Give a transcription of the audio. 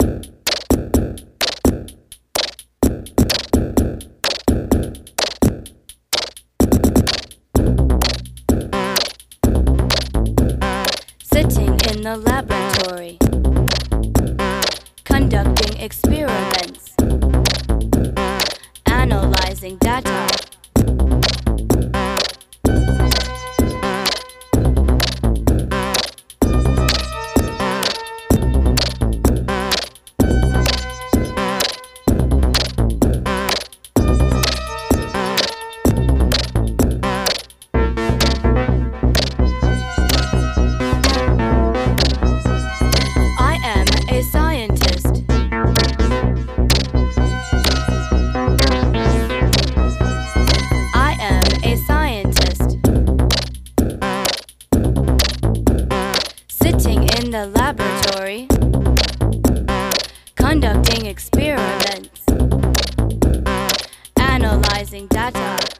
Sitting in the laboratory, conducting experiments, analyzing data. In the laboratory, conducting experiments, analyzing data.